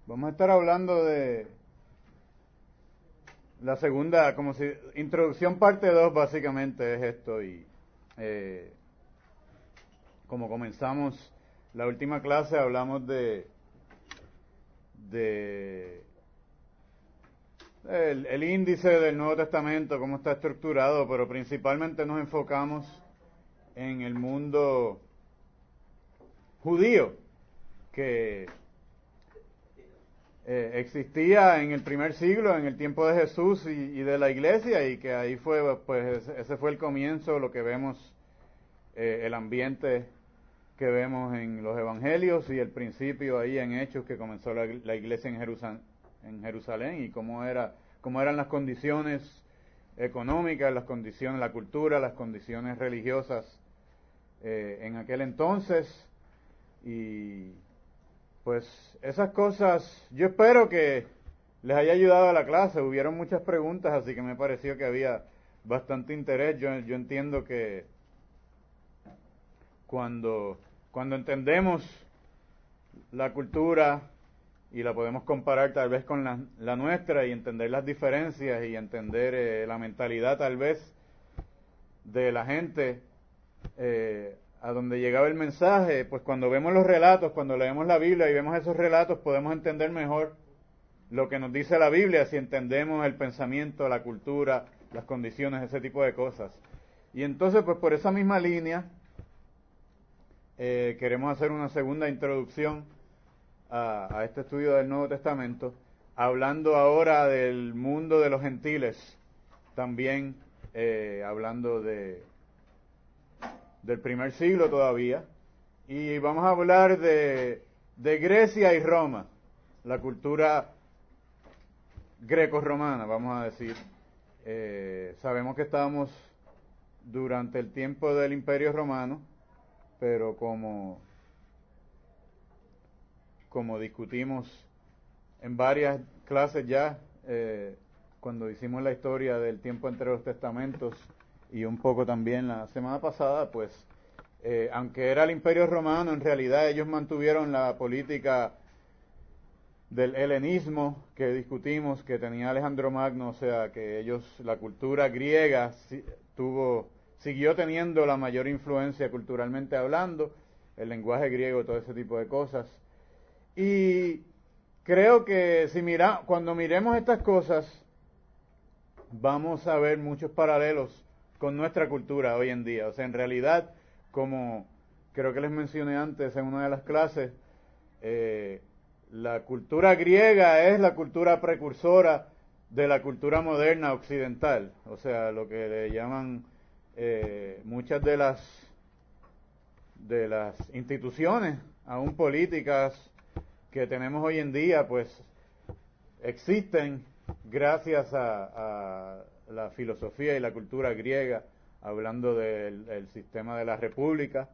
Vamos a estar hablando de la segunda, como si, introducción parte 2 básicamente es esto y como comenzamos la última clase hablamos de el índice del Nuevo Testamento, cómo está estructurado, pero principalmente nos enfocamos en el mundo judío que existía en el primer siglo, en el tiempo de Jesús y de la iglesia, y que ahí fue, pues ese fue el comienzo, lo que vemos, el ambiente que vemos en los evangelios y el principio ahí en Hechos que comenzó la iglesia en Jerusalén y cómo eran las condiciones económicas, las condiciones, la cultura, las condiciones religiosas en aquel entonces. Y pues esas cosas, yo espero que les haya ayudado a la clase. Hubieron muchas preguntas, así que me pareció que había bastante interés. Yo entiendo que cuando entendemos la cultura y la podemos comparar tal vez con la nuestra y entender las diferencias y entender la mentalidad tal vez de la gente a donde llegaba el mensaje, pues cuando vemos los relatos, cuando leemos la Biblia y vemos esos relatos, podemos entender mejor lo que nos dice la Biblia si entendemos el pensamiento, la cultura, las condiciones, ese tipo de cosas. Y entonces, pues por esa misma línea, queremos hacer una segunda introducción a este estudio del Nuevo Testamento, hablando ahora del mundo de los gentiles, también hablando del primer siglo todavía, y vamos a hablar de Grecia y Roma, la cultura greco-romana, vamos a decir. Sabemos que estábamos durante el tiempo del Imperio Romano, pero como discutimos en varias clases ya, cuando hicimos la historia del tiempo entre los testamentos y un poco también la semana pasada, pues aunque era el Imperio Romano, en realidad ellos mantuvieron la política del helenismo que discutimos, que tenía Alejandro Magno, o sea, que la cultura griega siguió teniendo la mayor influencia culturalmente hablando, el lenguaje griego, todo ese tipo de cosas. Y creo que cuando miremos estas cosas, vamos a ver muchos paralelos con nuestra cultura hoy en día. O sea, en realidad, como creo que les mencioné antes en una de las clases, la cultura griega es la cultura precursora de la cultura moderna occidental. O sea, lo que le llaman muchas de las instituciones, aún políticas, que tenemos hoy en día, pues existen gracias a la filosofía y la cultura griega, hablando del sistema de la república.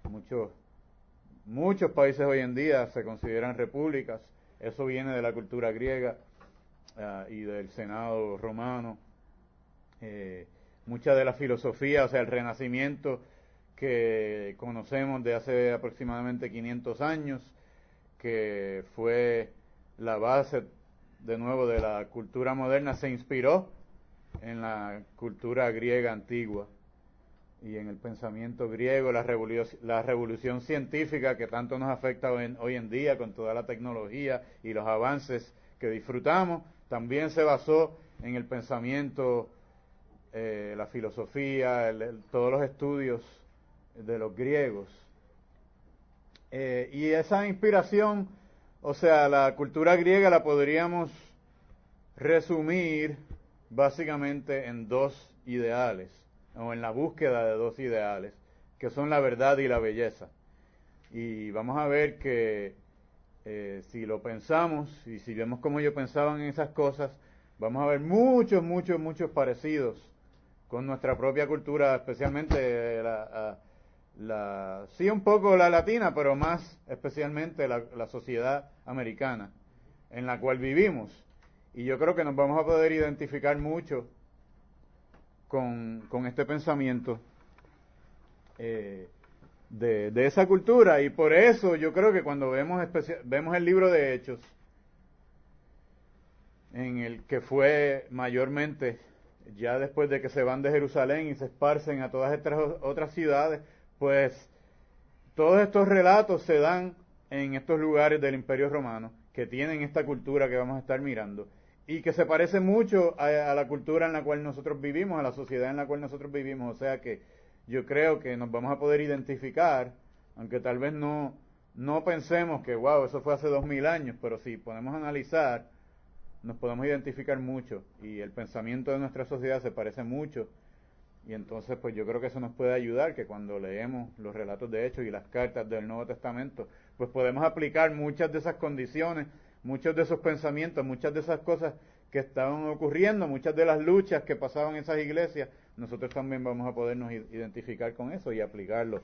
Muchos países hoy en día se consideran repúblicas, eso viene de la cultura griega y del Senado romano. Mucha de la filosofía, o sea, el Renacimiento que conocemos de hace aproximadamente 500 años, que fue la base de nuevo de la cultura moderna, se inspiró en la cultura griega antigua y en el pensamiento griego, la revolución científica que tanto nos afecta hoy en día con toda la tecnología y los avances que disfrutamos, también se basó en el pensamiento, la filosofía, todos los estudios de los griegos. Y esa inspiración, o sea, la cultura griega la podríamos resumir básicamente en dos ideales, o en la búsqueda de dos ideales, que son la verdad y la belleza. Y vamos a ver que si lo pensamos, y si vemos cómo ellos pensaban en esas cosas, vamos a ver muchos parecidos con nuestra propia cultura, especialmente sí un poco la latina, pero más especialmente la sociedad americana en la cual vivimos. Y yo creo que nos vamos a poder identificar mucho con este pensamiento de esa cultura. Y por eso yo creo que cuando vemos el libro de Hechos, en el que fue mayormente ya después de que se van de Jerusalén y se esparcen a todas estas otras ciudades, pues todos estos relatos se dan en estos lugares del Imperio Romano que tienen esta cultura que vamos a estar mirando y que se parece mucho a la cultura en la cual nosotros vivimos, a la sociedad en la cual nosotros vivimos. O sea que yo creo que nos vamos a poder identificar, aunque tal vez no pensemos que, wow, eso fue hace 2000 años, pero si podemos analizar, nos podemos identificar mucho y el pensamiento de nuestra sociedad se parece mucho. Y entonces pues yo creo que eso nos puede ayudar, que cuando leemos los relatos de Hechos y las cartas del Nuevo Testamento, pues podemos aplicar muchas de esas condiciones, muchos de esos pensamientos, muchas de esas cosas que estaban ocurriendo, muchas de las luchas que pasaban en esas iglesias, nosotros también vamos a podernos identificar con eso y aplicarlo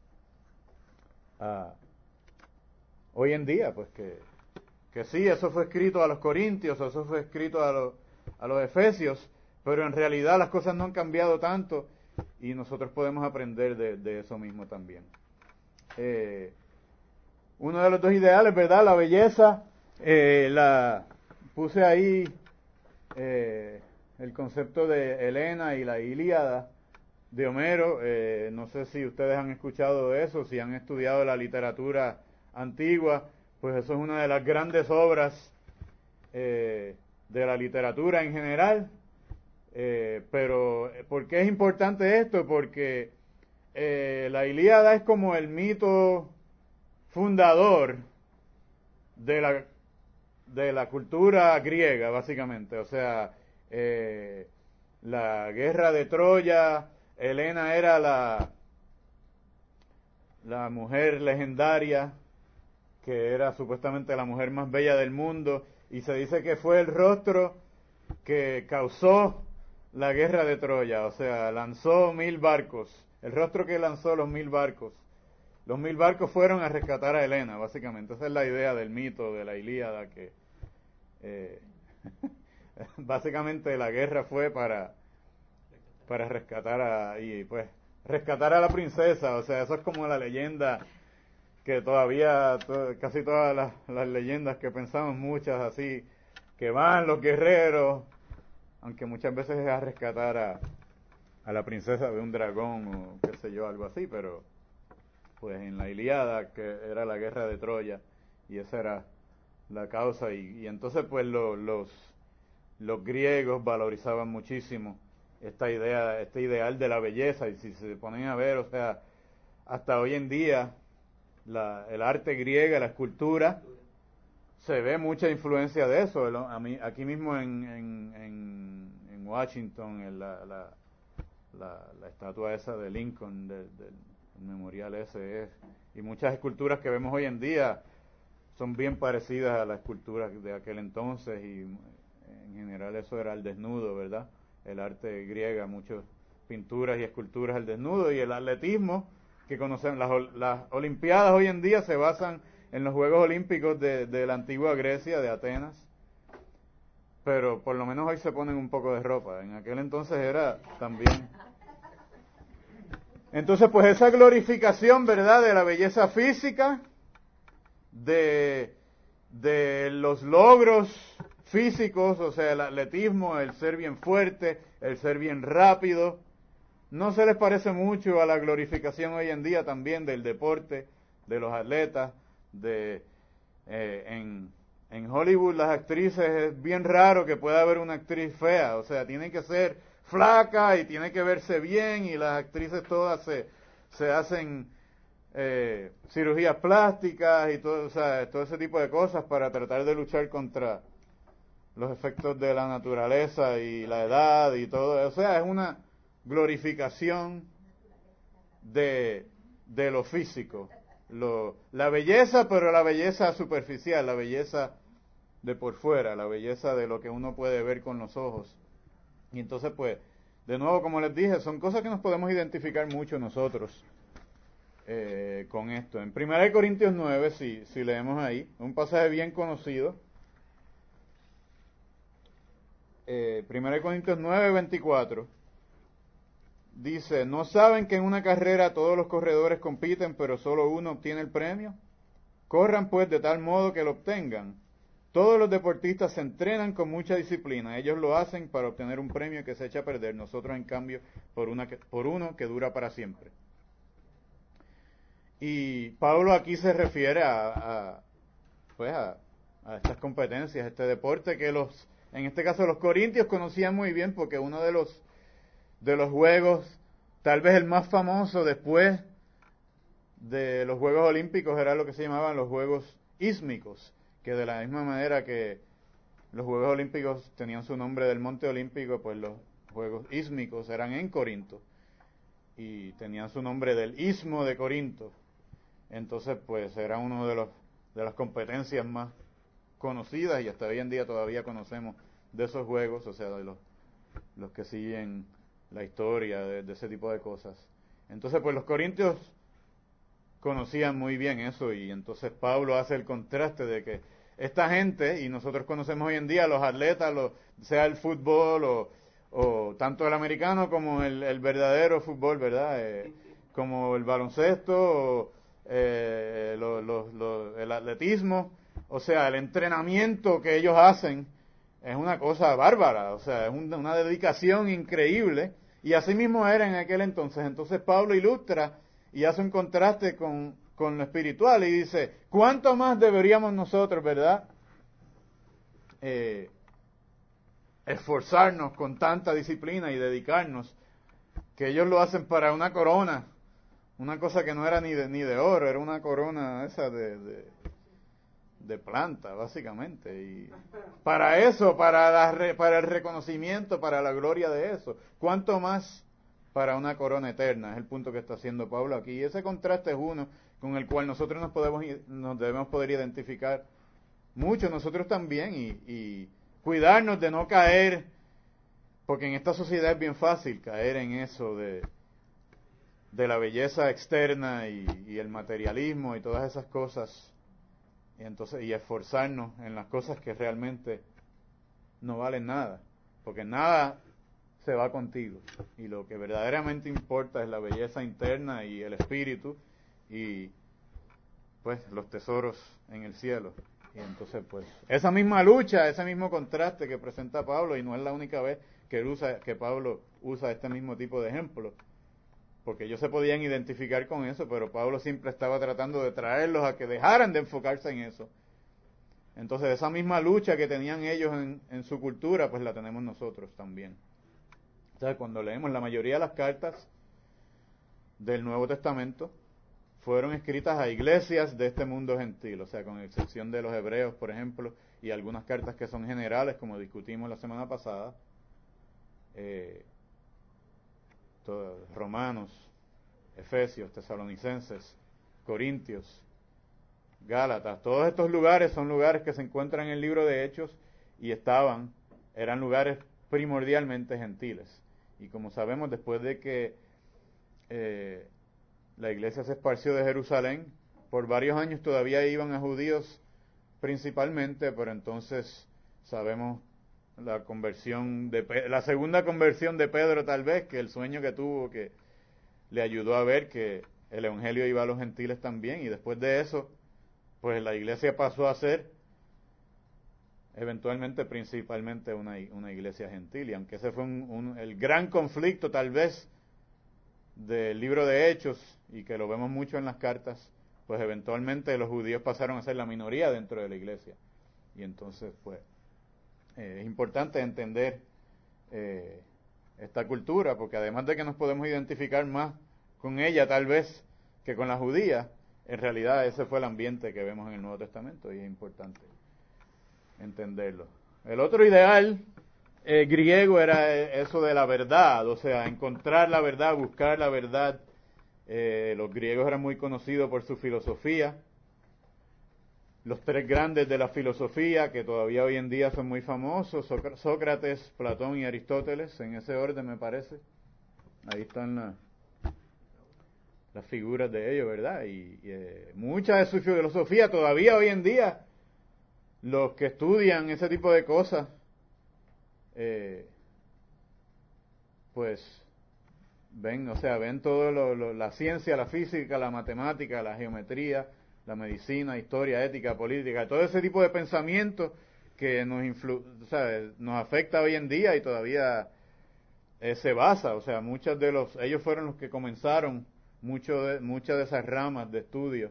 hoy en día, pues que sí, eso fue escrito a los corintios, eso fue escrito a los efesios, pero en realidad las cosas no han cambiado tanto y nosotros podemos aprender de eso mismo también. Uno de los dos ideales, ¿verdad? La belleza, la puse ahí el concepto de Helena y la Ilíada de Homero. No sé si ustedes han escuchado de eso, si han estudiado la literatura antigua, pues eso es una de las grandes obras de la literatura en general. Pero ¿por qué es importante esto? Porque la Ilíada es como el mito fundador de la cultura griega, básicamente. O sea, la guerra de Troya, Helena era la mujer legendaria, que era supuestamente la mujer más bella del mundo, y se dice que fue el rostro que causó la guerra de Troya, o sea, lanzó 1000 barcos, el rostro que lanzó los 1000 barcos. Los 1000 barcos fueron a rescatar a Helena, básicamente. Esa es la idea del mito de la Ilíada, que básicamente la guerra fue para rescatar rescatar a la princesa. O sea, eso es como la leyenda que todavía, casi todas las leyendas que pensamos, muchas así, que van los guerreros, aunque muchas veces es a rescatar a la princesa de un dragón o qué sé yo, algo así, pero pues en la Ilíada, que era la guerra de Troya, y esa era la causa, y entonces pues los griegos valorizaban muchísimo esta idea, este ideal de la belleza, y si se ponen a ver, o sea, hasta hoy en día el arte griega, la escultura, se ve mucha influencia de eso. Aquí mismo en Washington, en la estatua esa de Lincoln, del memorial ese, y muchas esculturas que vemos hoy en día son bien parecidas a las esculturas de aquel entonces, y en general eso era el desnudo, ¿verdad? El arte griega, muchas pinturas y esculturas al desnudo, y el atletismo que conocemos, las olimpiadas hoy en día se basan en los Juegos Olímpicos de la antigua Grecia, de Atenas, pero por lo menos hoy se ponen un poco de ropa, en aquel entonces era también. Entonces pues esa glorificación, ¿verdad?, de la belleza física, de los logros físicos, o sea, el atletismo, el ser bien fuerte, el ser bien rápido, ¿no se les parece mucho a la glorificación hoy en día también del deporte, de los atletas, en Hollywood las actrices es bien raro que pueda haber una actriz fea, o sea, tienen que ser flaca y tiene que verse bien, y las actrices todas se hacen cirugías plásticas y todo, o sea, todo ese tipo de cosas para tratar de luchar contra los efectos de la naturaleza y la edad y todo, o sea, es una glorificación de lo físico, la belleza, pero la belleza superficial, la belleza de por fuera, la belleza de lo que uno puede ver con los ojos. Y entonces pues, de nuevo, como les dije, son cosas que nos podemos identificar mucho nosotros con esto. En 1 Corintios 9, si leemos ahí, un pasaje bien conocido, 1 Corintios 9, 24, dice, ¿no saben que en una carrera todos los corredores compiten, pero solo uno obtiene el premio? Corran pues de tal modo que lo obtengan. Todos los deportistas se entrenan con mucha disciplina. Ellos lo hacen para obtener un premio que se echa a perder. Nosotros, en cambio, por uno que dura para siempre. Y Pablo aquí se refiere a estas competencias, este deporte que en este caso los corintios conocían muy bien, porque uno de los juegos, tal vez el más famoso después de los Juegos Olímpicos, era lo que se llamaban los Juegos Ísmicos, que de la misma manera que los Juegos Olímpicos tenían su nombre del Monte Olímpico, pues los Juegos Ísmicos eran en Corinto y tenían su nombre del Istmo de Corinto. Entonces, pues era uno de las competencias más conocidas, y hasta hoy en día todavía conocemos de esos juegos, o sea, de los que siguen la historia de ese tipo de cosas. Entonces, pues los corintios conocían muy bien eso, y entonces Pablo hace el contraste de que esta gente, y nosotros conocemos hoy en día los atletas, sea el fútbol o tanto el americano como el verdadero fútbol, ¿verdad? Como el baloncesto, el atletismo, o sea, el entrenamiento que ellos hacen es una cosa bárbara, o sea, es una dedicación increíble, y así mismo era en aquel entonces. Entonces Pablo ilustra y hace un contraste con lo espiritual y dice, ¿cuánto más deberíamos nosotros, verdad, esforzarnos con tanta disciplina y dedicarnos, que ellos lo hacen para una corona, una cosa que no era ni de oro, era una corona esa de planta, básicamente, y para eso, para el reconocimiento, para la gloria de eso, ¿cuánto más para una corona eterna? Es el punto que está haciendo Pablo aquí, y ese contraste es uno con el cual nosotros nos debemos poder identificar mucho, nosotros también, y cuidarnos de no caer, porque en esta sociedad es bien fácil caer en eso de la belleza externa y el materialismo y todas esas cosas, y esforzarnos en las cosas que realmente no valen nada, porque nada se va contigo, y lo que verdaderamente importa es la belleza interna y el espíritu, y pues los tesoros en el cielo. Y entonces, pues, esa misma lucha, ese mismo contraste que presenta Pablo, y no es la única vez que Pablo usa este mismo tipo de ejemplo, porque ellos se podían identificar con eso, pero Pablo siempre estaba tratando de traerlos a que dejaran de enfocarse en eso. Entonces, esa misma lucha que tenían ellos en su cultura, pues la tenemos nosotros también. O sea, cuando leemos la mayoría de las cartas del Nuevo Testamento, fueron escritas a iglesias de este mundo gentil, o sea, con excepción de los hebreos, por ejemplo, y algunas cartas que son generales, como discutimos la semana pasada, Romanos, Efesios, Tesalonicenses, Corintios, Gálatas, todos estos lugares son lugares que se encuentran en el libro de Hechos y eran lugares primordialmente gentiles. Y como sabemos, después de que la iglesia se esparció de Jerusalén, por varios años todavía iban a judíos principalmente, pero entonces sabemos la segunda conversión de Pedro, tal vez, que el sueño que tuvo, que le ayudó a ver que el evangelio iba a los gentiles también, y después de eso, pues la iglesia pasó a ser eventualmente principalmente una iglesia gentil, y aunque ese fue el gran conflicto tal vez del libro de Hechos, y que lo vemos mucho en las cartas, pues eventualmente los judíos pasaron a ser la minoría dentro de la iglesia, y entonces pues es importante entender esta cultura, porque además de que nos podemos identificar más con ella tal vez que con la judía, en realidad ese fue el ambiente que vemos en el Nuevo Testamento, y es importante entenderlo. El otro ideal griego era eso de la verdad, o sea, encontrar la verdad, buscar la verdad. Los griegos eran muy conocidos por su filosofía. Los tres grandes de la filosofía, que todavía hoy en día son muy famosos, Sócrates, Platón y Aristóteles, en ese orden me parece. Ahí están las figuras de ellos, ¿verdad? Y mucha de su filosofía todavía hoy en día, los que estudian ese tipo de cosas, pues ven todo la ciencia, la física, la matemática, la geometría, la medicina, historia, ética, política, todo ese tipo de pensamiento que nos afecta hoy en día y todavía se basa, o sea, ellos fueron los que comenzaron muchas de esas ramas de estudio,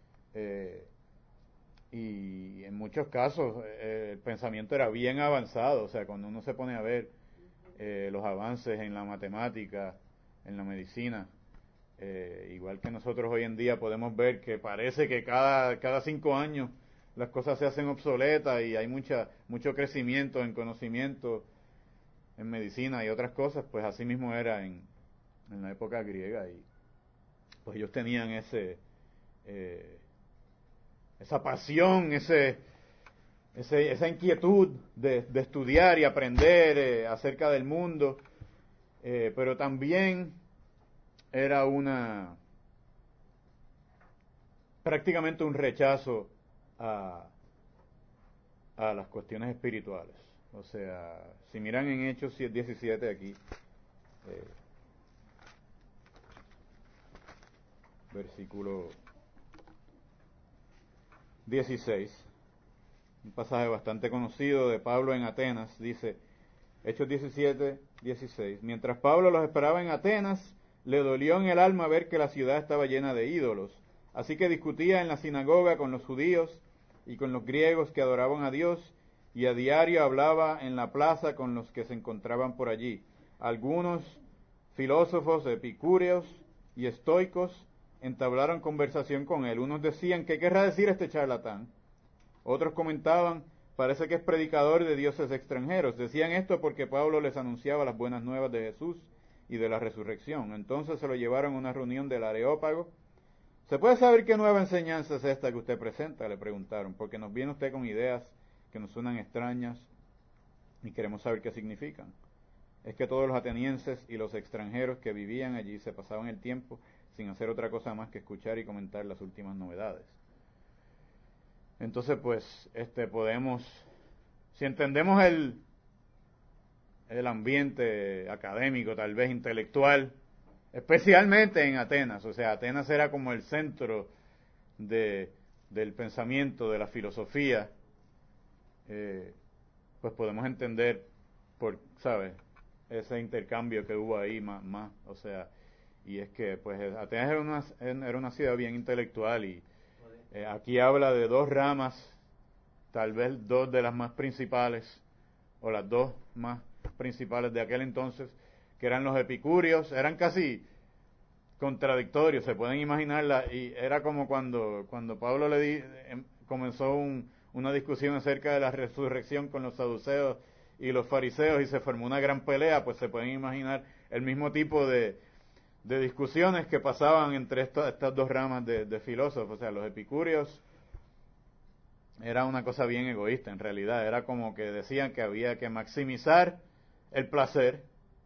y en muchos casos el pensamiento era bien avanzado, o sea, cuando uno se pone a ver los avances en la matemática, en la medicina, igual que nosotros hoy en día podemos ver que parece que cada 5 años las cosas se hacen obsoletas y hay mucho crecimiento en conocimiento en medicina y otras cosas, pues así mismo era en la época griega, y pues ellos tenían esa pasión, esa inquietud de estudiar y aprender acerca del mundo, pero también era prácticamente un rechazo a las cuestiones espirituales. O sea, si miran en Hechos 17 aquí, versículo 16, un pasaje bastante conocido de Pablo en Atenas, dice, Hechos 17, 16, mientras Pablo los esperaba en Atenas, le dolió en el alma ver que la ciudad estaba llena de ídolos, así que discutía en la sinagoga con los judíos y con los griegos que adoraban a Dios, y a diario hablaba en la plaza con los que se encontraban por allí. Algunos filósofos epicúreos y estoicos entablaron conversación con él. Unos decían, ¿qué querrá decir este charlatán? Otros comentaban, parece que es predicador de dioses extranjeros. Decían esto porque Pablo les anunciaba las buenas nuevas de Jesús y de la resurrección. Entonces se lo llevaron a una reunión del Areópago. ¿Se puede saber qué nueva enseñanza es esta que usted presenta?, le preguntaron, porque nos viene usted con ideas que nos suenan extrañas y queremos saber qué significan. Es que todos los atenienses y los extranjeros que vivían allí se pasaban el tiempo sin hacer otra cosa más que escuchar y comentar las últimas novedades. Entonces, pues, podemos, si entendemos el ambiente académico, tal vez intelectual, especialmente en Atenas, o sea, Atenas era como el centro del pensamiento, de la filosofía, pues podemos entender ¿sabes?, ese intercambio que hubo ahí más, o sea, y es que pues Atenas era una ciudad bien intelectual, y aquí habla de dos ramas, tal vez dos de las más principales, o las dos más principales de aquel entonces, que eran los epicúreos. Eran casi contradictorios, se pueden imaginarla, y era como cuando Pablo comenzó una discusión acerca de la resurrección con los saduceos y los fariseos, y se formó una gran pelea. Pues se pueden imaginar el mismo tipo de discusiones que pasaban entre estas dos ramas de filósofos. O sea, los epicúreos era una cosa bien egoísta, en realidad. Era como que decían que había que maximizar el placer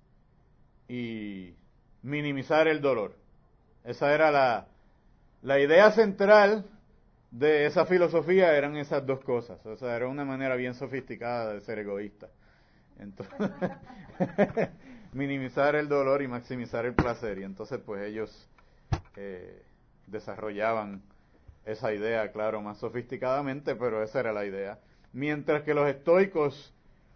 y minimizar el dolor. Esa era la idea central de esa filosofía, eran esas dos cosas. O sea, era una manera bien sofisticada de ser egoísta. Entonces, minimizar el dolor y maximizar el placer. Y entonces, pues ellos desarrollaban esa idea, claro, más sofisticadamente, pero esa era la idea. Mientras que los estoicos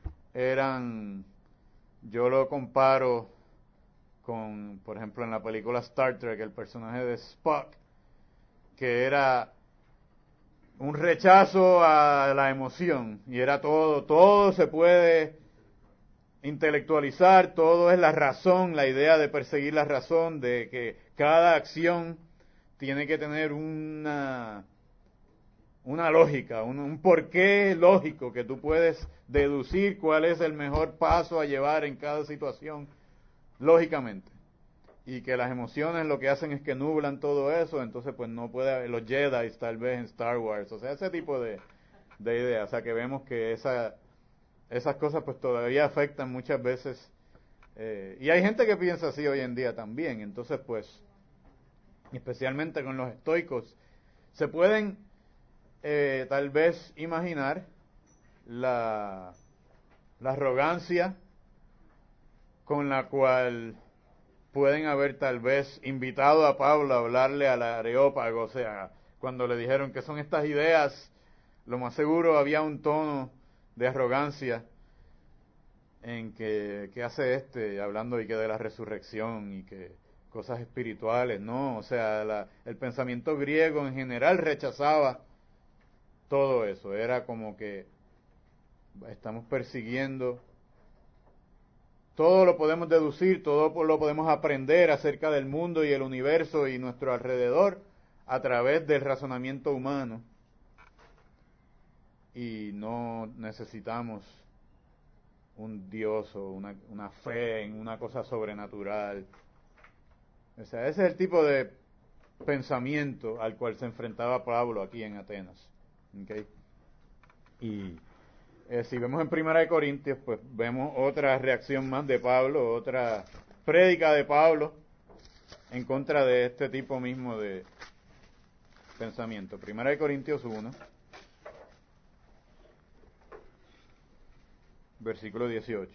yo lo comparo con, por ejemplo, en la película Star Trek, el personaje de Spock, que era un rechazo a la emoción, y era todo se puede intelectualizar, todo es la razón, la idea de perseguir la razón, de que cada acción tiene que tener una lógica, un porqué lógico, que tú puedes deducir cuál es el mejor paso a llevar en cada situación, lógicamente. Y que las emociones lo que hacen es que nublan todo eso. Entonces pues no puede haber los Jedi tal vez en Star Wars, o sea, ese tipo de ideas. O sea, que vemos que esas cosas pues todavía afectan muchas veces, y hay gente que piensa así hoy en día también. Entonces pues, especialmente con los estoicos, se pueden tal vez imaginar la arrogancia con la cual pueden haber tal vez invitado a Pablo a hablarle al Areópago. O sea, cuando le dijeron que son estas ideas, lo más seguro había un tono de arrogancia en que hace hablando y que de la resurrección y que cosas espirituales, no, o sea, el pensamiento griego en general rechazaba todo eso, era como que estamos persiguiendo, todo lo podemos deducir, todo lo podemos aprender acerca del mundo y el universo y nuestro alrededor a través del razonamiento humano, y no necesitamos un Dios o una fe en una cosa sobrenatural. O sea, ese es el tipo de pensamiento al cual se enfrentaba Pablo aquí en Atenas. ¿Okay? Y si vemos en Primera de Corintios, pues vemos otra reacción más de Pablo, otra prédica de Pablo en contra de este tipo mismo de pensamiento. Primera de Corintios 1, versículo 18.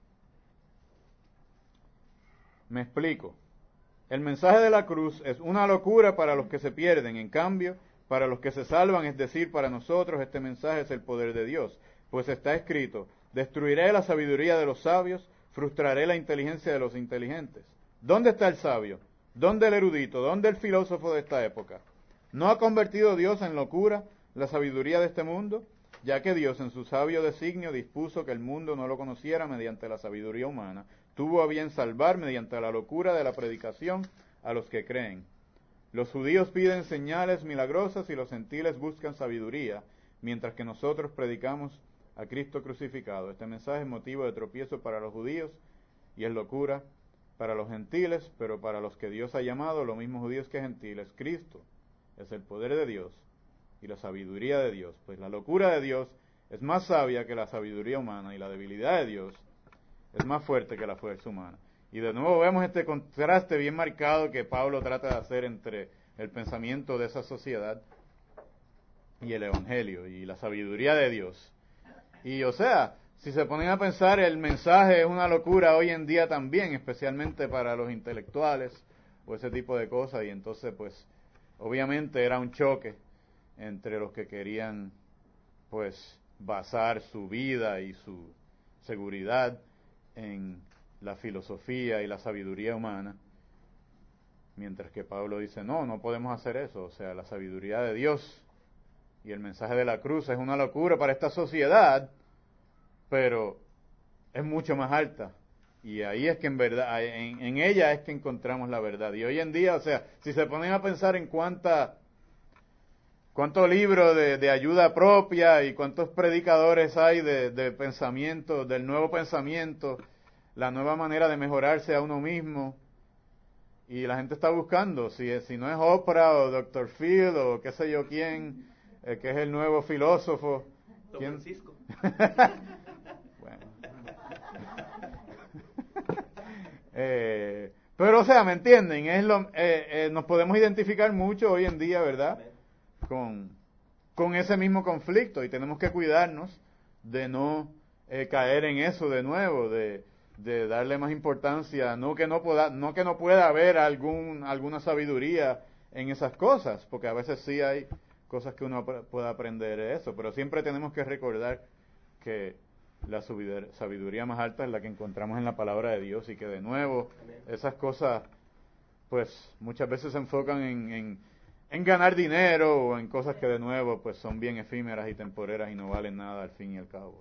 Me explico. El mensaje de la cruz es una locura para los que se pierden, en cambio, para los que se salvan, es decir, para nosotros, este mensaje es el poder de Dios. Pues está escrito, destruiré la sabiduría de los sabios, frustraré la inteligencia de los inteligentes. ¿Dónde está el sabio? ¿Dónde el erudito? ¿Dónde el filósofo de esta época? ¿No ha convertido Dios en locura la sabiduría de este mundo? Ya que Dios en su sabio designio dispuso que el mundo no lo conociera mediante la sabiduría humana, tuvo a bien salvar mediante la locura de la predicación a los que creen. Los judíos piden señales milagrosas y los gentiles buscan sabiduría, mientras que nosotros predicamos a Cristo crucificado. Este mensaje es motivo de tropiezo para los judíos y es locura para los gentiles, pero para los que Dios ha llamado, lo mismo judíos que gentiles, Cristo es el poder de Dios y la sabiduría de Dios. Pues la locura de Dios es más sabia que la sabiduría humana y la debilidad de Dios es más fuerte que la fuerza humana. Y de nuevo vemos este contraste bien marcado que Pablo trata de hacer entre el pensamiento de esa sociedad y el Evangelio y la sabiduría de Dios. Y o sea, si se ponen a pensar, el mensaje es una locura hoy en día también, especialmente para los intelectuales o ese tipo de cosas. Y entonces pues obviamente era un choque entre los que querían pues basar su vida y su seguridad en la filosofía y la sabiduría humana, mientras que Pablo dice, no podemos hacer eso, o sea, la sabiduría de Dios y el mensaje de la cruz es una locura para esta sociedad, pero es mucho más alta, y ahí es que en verdad, en ella es que encontramos la verdad. Y hoy en día, o sea, si se ponen a pensar en cuántos libros de ayuda propia y cuántos predicadores hay de pensamiento, del nuevo pensamiento, la nueva manera de mejorarse a uno mismo, y la gente está buscando, si no es Oprah o Dr. Phil o qué sé yo quién, que es el nuevo filósofo. Don Francisco. Bueno. Pero o sea, ¿me entienden? Nos podemos identificar mucho hoy en día, ¿verdad? Con ese mismo conflicto, y tenemos que cuidarnos de no caer en eso de nuevo, de darle más importancia, no que no pueda haber alguna sabiduría en esas cosas, porque a veces sí hay cosas que uno puede aprender de eso, pero siempre tenemos que recordar que la sabiduría más alta es la que encontramos en la palabra de Dios, y que de nuevo esas cosas pues muchas veces se enfocan en ganar dinero o en cosas que de nuevo pues son bien efímeras y temporeras y no valen nada al fin y al cabo.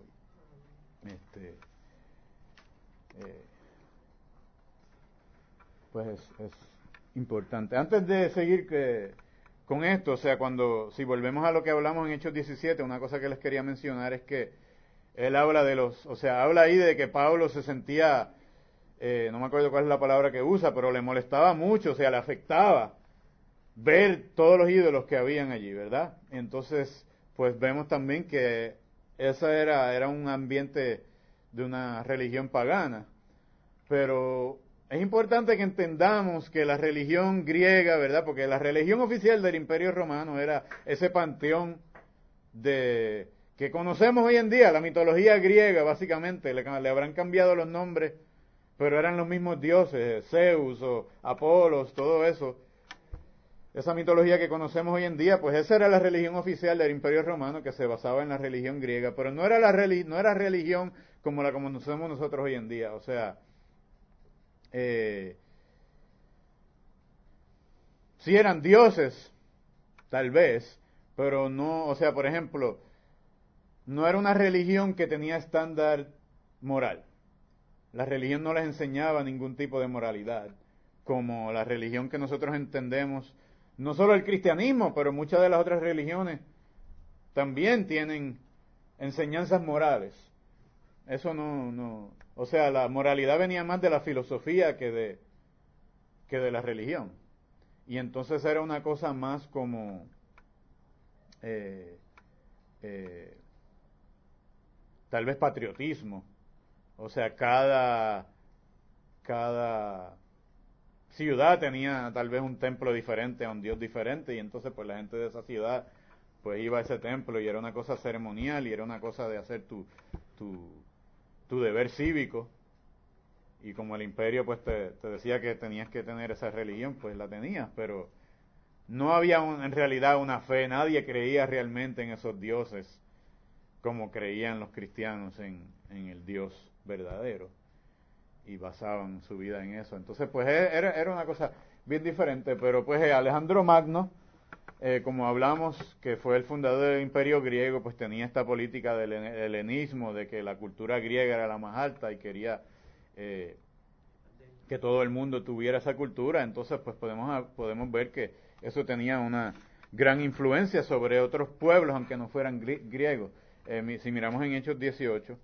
Pues es importante. Antes de seguir con esto, o sea, si volvemos a lo que hablamos en Hechos 17, una cosa que les quería mencionar es que él habla habla ahí de que Pablo se sentía, no me acuerdo cuál es la palabra que usa, pero le molestaba mucho, o sea, le afectaba ver todos los ídolos que habían allí, ¿verdad? Entonces, pues vemos también que ese era un ambiente de una religión pagana, pero es importante que entendamos que la religión griega, ¿verdad? Porque la religión oficial del Imperio Romano era ese panteón que conocemos hoy en día, la mitología griega, básicamente, le habrán cambiado los nombres, pero eran los mismos dioses, Zeus o Apolos, todo eso. esa mitología que conocemos hoy en día, pues esa era la religión oficial del Imperio Romano, que se basaba en la religión griega, pero no era no era religión como la conocemos nosotros hoy en día. O sea, sí eran dioses, tal vez, pero no, o sea, por ejemplo, no era una religión que tenía estándar moral. La religión no les enseñaba ningún tipo de moralidad, como la religión que nosotros entendemos, no solo el cristianismo, pero muchas de las otras religiones también tienen enseñanzas morales. Eso o sea, la moralidad venía más de la filosofía que de la religión. Y entonces era una cosa más como tal vez patriotismo. O sea, cada ciudad tenía tal vez un templo diferente, a un dios diferente, y entonces pues la gente de esa ciudad pues iba a ese templo y era una cosa ceremonial y era una cosa de hacer tu deber cívico. Y como el imperio pues te decía que tenías que tener esa religión, pues la tenías, pero no había en realidad una fe, nadie creía realmente en esos dioses como creían los cristianos en el Dios verdadero y basaban su vida en eso. Entonces pues era una cosa bien diferente, pero pues Alejandro Magno, como hablamos, que fue el fundador del imperio griego, pues tenía esta política del helenismo, de que la cultura griega era la más alta y quería que todo el mundo tuviera esa cultura. Entonces pues podemos ver que eso tenía una gran influencia sobre otros pueblos, aunque no fueran griegos. Si miramos en Hechos 18,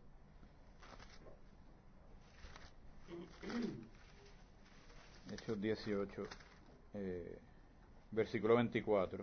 Hechos 18, versículo 24,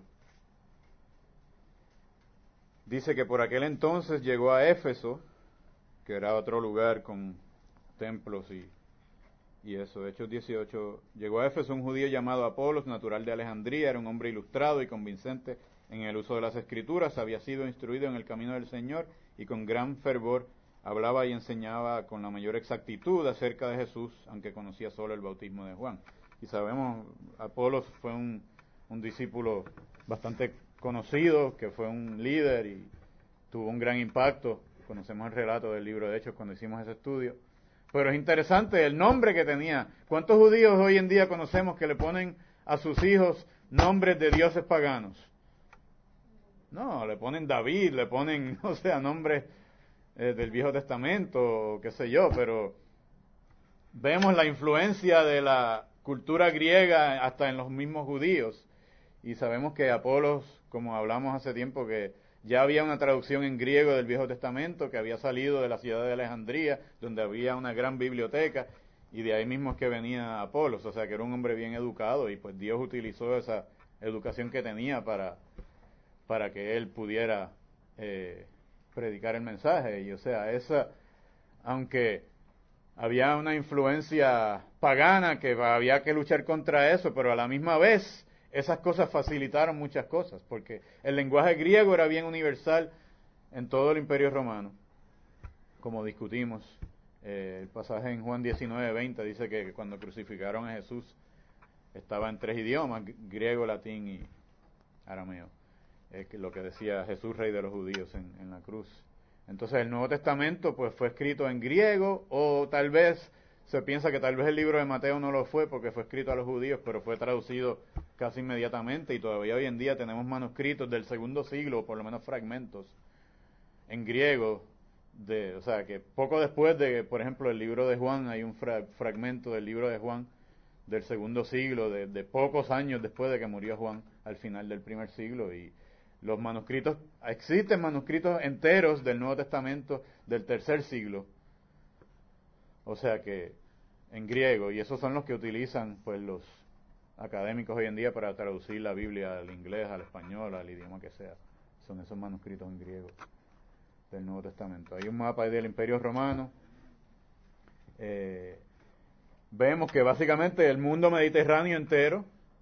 dice que por aquel entonces llegó a Éfeso, que era otro lugar con templos y eso. Hechos 18, llegó a Éfeso un judío llamado Apolos, natural de Alejandría, era un hombre ilustrado y convincente en el uso de las escrituras, había sido instruido en el camino del Señor y con gran fervor hablaba y enseñaba con la mayor exactitud acerca de Jesús, aunque conocía solo el bautismo de Juan. Y sabemos, Apolos fue un discípulo bastante conocido, que fue un líder y tuvo un gran impacto. Conocemos el relato del libro de Hechos cuando hicimos ese estudio. Pero es interesante el nombre que tenía. ¿Cuántos judíos hoy en día conocemos que le ponen a sus hijos nombres de dioses paganos? No, le ponen David, le ponen, o sea, nombres del Viejo Testamento, qué sé yo, pero vemos la influencia de la cultura griega hasta en los mismos judíos. Y sabemos que Apolos, como hablamos hace tiempo, que ya había una traducción en griego del Viejo Testamento, que había salido de la ciudad de Alejandría, donde había una gran biblioteca, y de ahí mismo es que venía Apolos, o sea que era un hombre bien educado, y pues Dios utilizó esa educación que tenía para que él pudiera predicar el mensaje. Y o sea, aunque había una influencia pagana que había que luchar contra eso, pero a la misma vez esas cosas facilitaron muchas cosas, porque el lenguaje griego era bien universal en todo el Imperio Romano, como discutimos. El pasaje en Juan 19:20 dice que cuando crucificaron a Jesús estaba en 3 idiomas, griego, latín y arameo, lo que decía Jesús, rey de los judíos en la cruz. Entonces el Nuevo Testamento pues fue escrito en griego, o tal vez se piensa que tal vez el libro de Mateo no lo fue porque fue escrito a los judíos, pero fue traducido casi inmediatamente, y todavía hoy en día tenemos manuscritos del segundo siglo, o por lo menos fragmentos, en griego, o sea que poco después de, por ejemplo, el libro de Juan, hay un fragmento del libro de Juan del segundo siglo, de pocos años después de que murió Juan, al final del primer siglo. Y los manuscritos, existen manuscritos enteros del Nuevo Testamento del tercer siglo, o sea que en griego, y esos son los que utilizan pues los académicos hoy en día para traducir la Biblia al inglés, al español, al idioma que sea. Son esos manuscritos en griego del Nuevo Testamento. Hay un mapa ahí del Imperio Romano. Vemos que básicamente el mundo mediterráneo entero,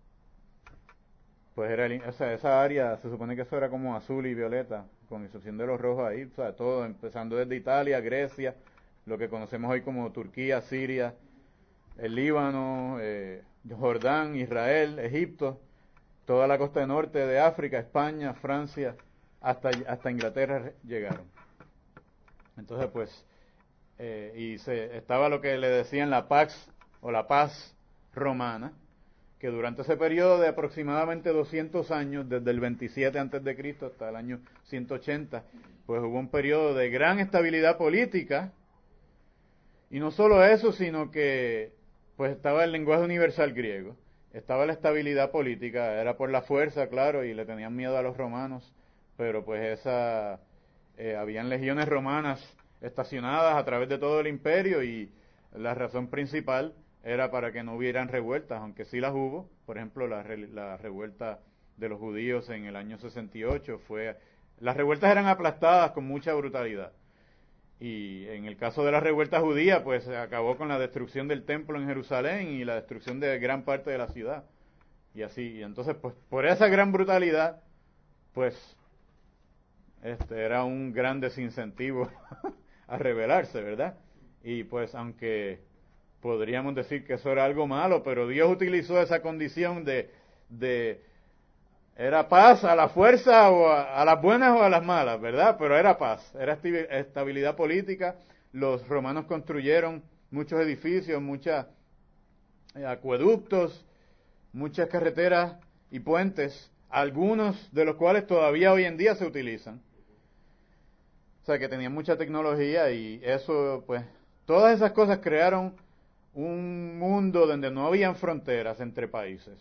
pues era esa área, se supone que eso era como azul y violeta, con excepción de los rojos ahí, o sea, todo empezando desde Italia, Grecia, lo que conocemos hoy como Turquía, Siria, el Líbano, Jordán, Israel, Egipto, toda la costa norte de África, España, Francia, hasta Inglaterra llegaron. Entonces, pues, estaba lo que le decían la Pax o la Paz Romana, que durante ese periodo de aproximadamente 200 años, desde el 27 antes de Cristo hasta el año 180, pues hubo un periodo de gran estabilidad política, y no solo eso, sino que pues estaba el lenguaje universal griego, estaba la estabilidad política, era por la fuerza, claro, y le tenían miedo a los romanos, pero pues habían legiones romanas estacionadas a través de todo el imperio, y la razón principal era para que no hubieran revueltas, aunque sí las hubo. Por ejemplo, la revuelta de los judíos en el año 68 las revueltas eran aplastadas con mucha brutalidad. Y en el caso de la revuelta judía, pues se acabó con la destrucción del templo en Jerusalén y la destrucción de gran parte de la ciudad. Y así, y entonces, pues por esa gran brutalidad, pues era un gran desincentivo a rebelarse, ¿verdad? Y pues aunque podríamos decir que eso era algo malo, pero Dios utilizó esa condición era paz a la fuerza o a las buenas o a las malas, ¿verdad? Pero era paz, era estabilidad política. Los romanos construyeron muchos edificios, muchos acueductos, muchas carreteras y puentes, algunos de los cuales todavía hoy en día se utilizan. O sea, que tenían mucha tecnología, y eso, pues, todas esas cosas crearon un mundo donde no habían fronteras entre países.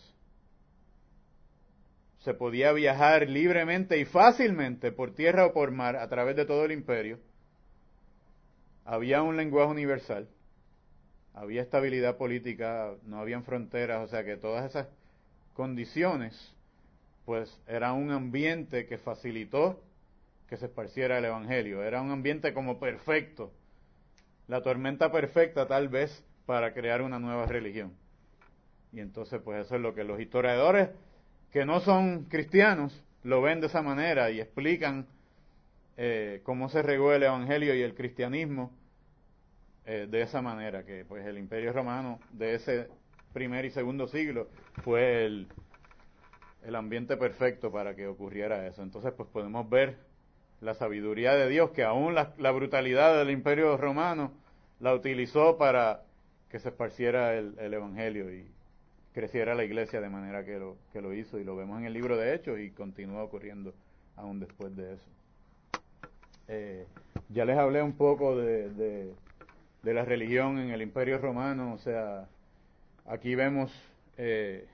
Se podía viajar libremente y fácilmente por tierra o por mar a través de todo el imperio. Había un lenguaje universal, había estabilidad política, no habían fronteras, o sea que todas esas condiciones, pues, era un ambiente que facilitó que se esparciera el evangelio. Era un ambiente como perfecto, la tormenta perfecta tal vez para crear una nueva religión. Y entonces, pues, eso es lo que los historiadores que no son cristianos lo ven de esa manera y explican cómo se regó el evangelio y el cristianismo de esa manera, que pues el imperio romano de ese primer y segundo siglo fue el ambiente perfecto para que ocurriera eso. Entonces, pues podemos ver la sabiduría de Dios, que aún la brutalidad del imperio romano la utilizó para que se esparciera el evangelio y creciera la iglesia de manera que lo hizo, y lo vemos en el libro de Hechos y continúa ocurriendo aún después de eso. Ya les hablé un poco de la religión en el imperio romano, o sea, aquí vemos el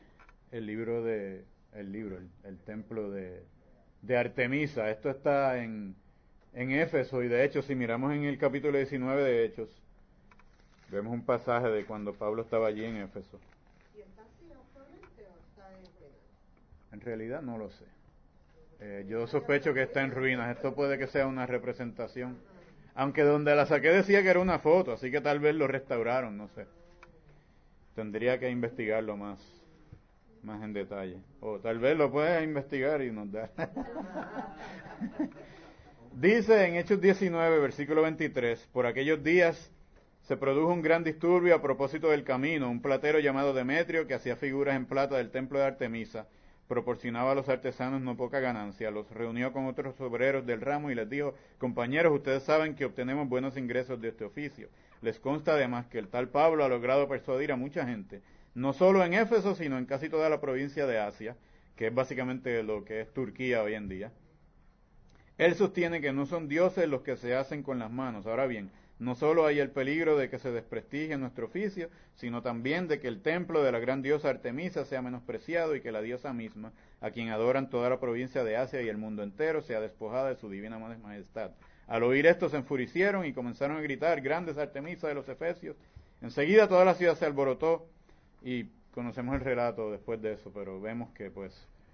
templo de Artemisa. Esto está en Éfeso, y de hecho si miramos en el capítulo 19 de Hechos, vemos un pasaje de cuando Pablo estaba allí en Éfeso. ¿Y está así actualmente o está en ruinas? En realidad no lo sé. Yo sospecho que está en ruinas. Esto puede que sea una representación. Aunque donde la saqué decía que era una foto, así que tal vez lo restauraron, no sé. Tendría que investigarlo más en detalle. O tal vez lo puedes investigar y nos da. Dice en Hechos 19, versículo 23, por aquellos días se produjo un gran disturbio a propósito del camino. Un platero llamado Demetrio, que hacía figuras en plata del templo de Artemisa, proporcionaba a los artesanos no poca ganancia. Los reunió con otros obreros del ramo y les dijo: compañeros, ustedes saben que obtenemos buenos ingresos de este oficio. Les consta además que el tal Pablo ha logrado persuadir a mucha gente, no solo en Éfeso, sino en casi toda la provincia de Asia, que es básicamente lo que es Turquía hoy en día. Él sostiene que no son dioses los que se hacen con las manos. Ahora bien, no solo hay el peligro de que se desprestigie nuestro oficio, sino también de que el templo de la gran diosa Artemisa sea menospreciado y que la diosa misma, a quien adoran toda la provincia de Asia y el mundo entero, sea despojada de su divina majestad. Al oír esto se enfurecieron y comenzaron a gritar: grandes Artemisa de los Efesios. Enseguida toda la ciudad se alborotó, y conocemos el relato después de eso, pero vemos que pues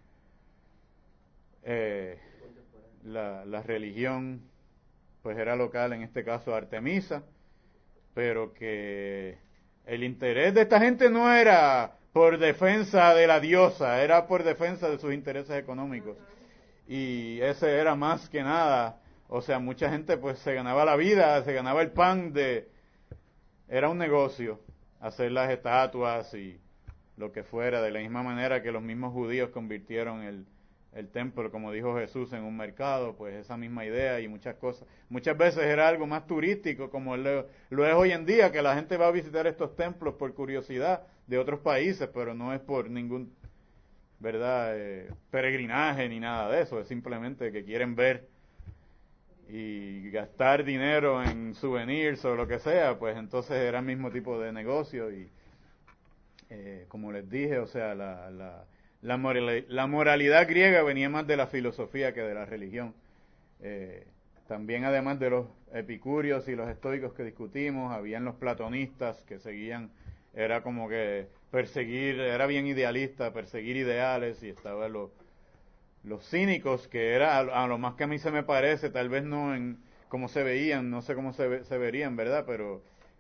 la religión pues era local, en este caso Artemisa, pero que el interés de esta gente no era por defensa de la diosa, era por defensa de sus intereses económicos. Y ese era más que nada, o sea, mucha gente pues se ganaba la vida, se ganaba el pan era un negocio, hacer las estatuas y lo que fuera, de la misma manera que los mismos judíos convirtieron el templo, como dijo Jesús, en un mercado, pues esa misma idea y muchas cosas. Muchas veces era algo más turístico, como lo es hoy en día, que la gente va a visitar estos templos por curiosidad de otros países, pero no es por ningún, ¿verdad?, peregrinaje ni nada de eso, es simplemente que quieren ver y gastar dinero en souvenirs o lo que sea, pues entonces era el mismo tipo de negocio y como les dije, o sea, la moralidad griega venía más de la filosofía que de la religión. También además de los epicúreos y los estoicos que discutimos, habían los platonistas que seguían, era como que perseguir, era bien idealista, perseguir ideales, y estaban los cínicos, que era a lo más que a mí se me parece, tal vez no en cómo se veían, no sé cómo se verían, ¿verdad? Pero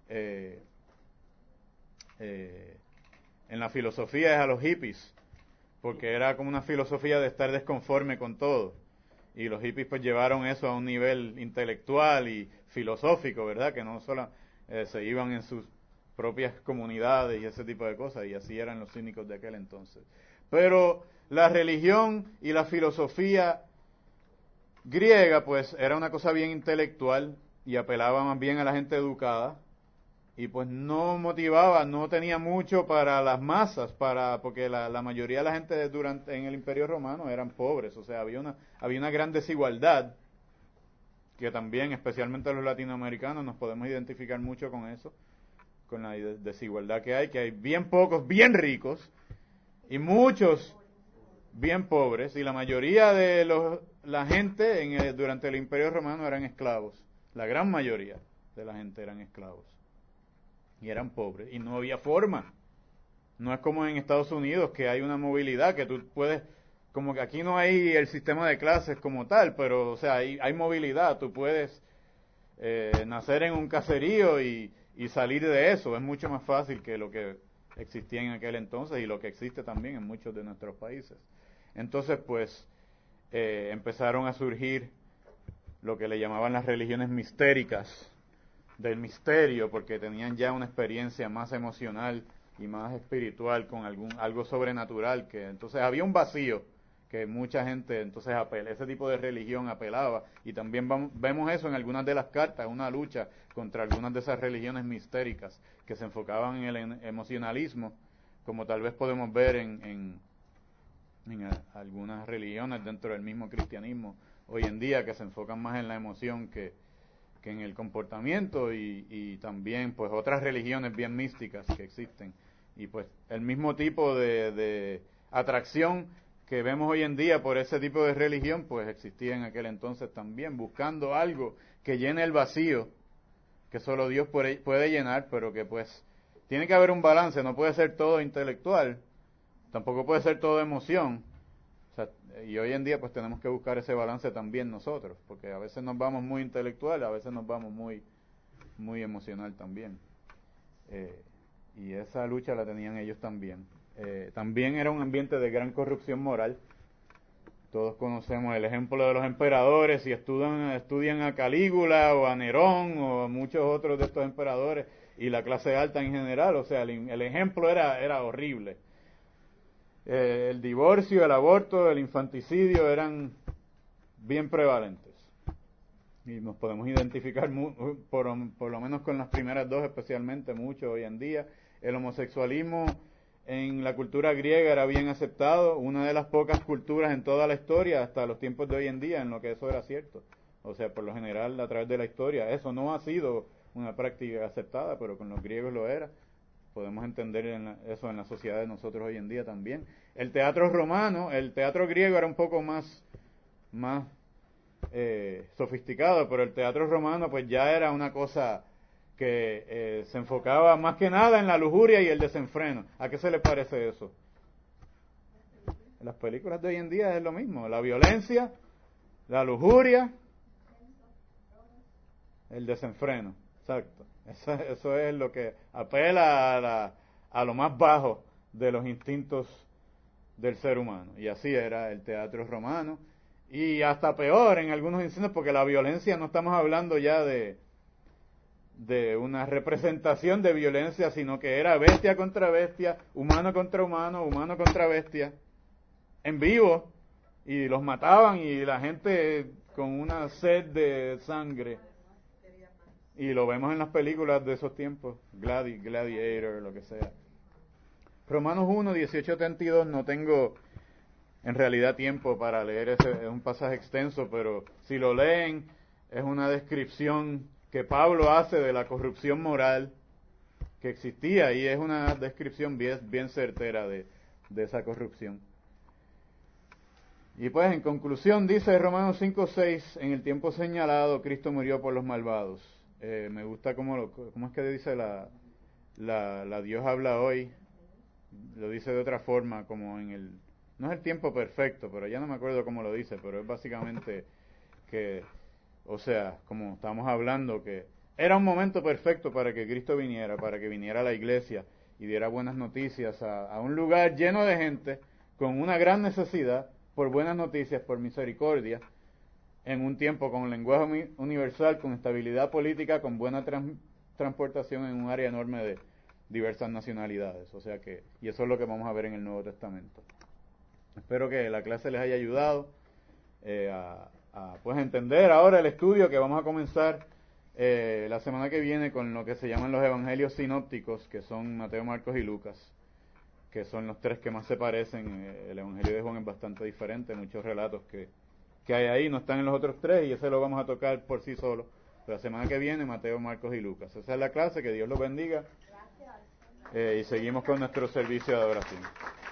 en la filosofía es a los hippies, porque era como una filosofía de estar desconforme con todo. Y los hippies pues llevaron eso a un nivel intelectual y filosófico, ¿verdad? Que no solo se iban en sus propias comunidades y ese tipo de cosas, y así eran los cínicos de aquel entonces. Pero la religión y la filosofía griega pues era una cosa bien intelectual y apelaba más bien a la gente educada, y pues no motivaba, no tenía mucho para las masas, porque la mayoría de la gente en el Imperio Romano eran pobres, o sea, había una gran desigualdad, que también, especialmente los latinoamericanos, nos podemos identificar mucho con eso, con la desigualdad que hay bien pocos bien ricos y muchos bien pobres, y la mayoría de la gente durante el Imperio Romano eran esclavos, la gran mayoría de la gente eran esclavos. Y eran pobres, y no había forma. No es como en Estados Unidos, que hay una movilidad, que tú puedes, como que aquí no hay el sistema de clases como tal, pero, o sea, hay movilidad, tú puedes nacer en un caserío y salir de eso, es mucho más fácil que lo que existía en aquel entonces y lo que existe también en muchos de nuestros países. Entonces, pues, empezaron a surgir lo que le llamaban las religiones mistéricas, del misterio, porque tenían ya una experiencia más emocional y más espiritual con algo sobrenatural, que entonces había un vacío que mucha gente entonces ese tipo de religión apelaba, y también vemos eso en algunas de las cartas, una lucha contra algunas de esas religiones mistéricas que se enfocaban en el emocionalismo, como tal vez podemos ver en algunas religiones dentro del mismo cristianismo hoy en día, que se enfocan más en la emoción que en el comportamiento, y también pues otras religiones bien místicas que existen, y pues el mismo tipo de atracción que vemos hoy en día por ese tipo de religión pues existía en aquel entonces también, buscando algo que llene el vacío que solo Dios puede llenar, pero que pues tiene que haber un balance, no puede ser todo intelectual, tampoco puede ser todo emoción. O sea, y hoy en día pues tenemos que buscar ese balance también nosotros, porque a veces nos vamos muy intelectual, a veces nos vamos muy emocional también. Y esa lucha la tenían ellos también. También era un ambiente de gran corrupción moral. Todos conocemos el ejemplo de los emperadores, y estudian a Calígula o a Nerón o a muchos otros de estos emperadores, y la clase alta en general. O sea, el ejemplo era horrible. El divorcio, el aborto, el infanticidio eran bien prevalentes. Y nos podemos identificar por lo menos con las primeras dos, especialmente mucho hoy en día. El homosexualismo en la cultura griega era bien aceptado, una de las pocas culturas en toda la historia, hasta los tiempos de hoy en día, en lo que eso era cierto. O sea, por lo general, a través de la historia, eso no ha sido una práctica aceptada, pero con los griegos lo era. Podemos entender eso en la sociedad de nosotros hoy en día también. El teatro romano, el teatro griego era un poco más sofisticado, pero el teatro romano pues ya era una cosa que se enfocaba más que nada en la lujuria y el desenfreno. ¿A qué se le parece eso? En las películas de hoy en día es lo mismo, la violencia, la lujuria, el desenfreno, exacto. Eso es lo que apela a lo más bajo de los instintos del ser humano. Y así era el teatro romano. Y hasta peor en algunos incendios, porque la violencia no estamos hablando ya de de una representación de violencia, sino que era bestia contra bestia, humano contra humano, humano contra bestia, en vivo, y los mataban y la gente con una sed de sangre. Y lo vemos en las películas de esos tiempos, Gladiator, lo que sea. Romanos 1, 18, 32, no tengo en realidad tiempo para leer ese, es un pasaje extenso, pero si lo leen, es una descripción que Pablo hace de la corrupción moral que existía, y es una descripción bien certera de esa corrupción. Y pues en conclusión dice Romanos 5, 6, en el tiempo señalado Cristo murió por los malvados. Me gusta cómo es que dice la Dios habla hoy, lo dice de otra forma, como en el, no es el tiempo perfecto, pero ya no me acuerdo cómo lo dice, pero es básicamente que, o sea, como estamos hablando, que era un momento perfecto para que Cristo viniera, para que viniera a la iglesia y diera buenas noticias a un lugar lleno de gente con una gran necesidad por buenas noticias, por misericordia, en un tiempo con lenguaje universal, con estabilidad política, con buena transportación en un área enorme de diversas nacionalidades. O sea que, y eso es lo que vamos a ver en el Nuevo Testamento. Espero que la clase les haya ayudado a pues entender ahora el estudio que vamos a comenzar la semana que viene con lo que se llaman los evangelios sinópticos, que son Mateo, Marcos y Lucas, que son los tres que más se parecen. El evangelio de Juan es bastante diferente, muchos relatos que hay ahí no están en los otros tres, y ese lo vamos a tocar por sí solo. La semana que viene, Mateo, Marcos y Lucas. Esa es la clase, que Dios los bendiga. Y seguimos con nuestro servicio de adoración.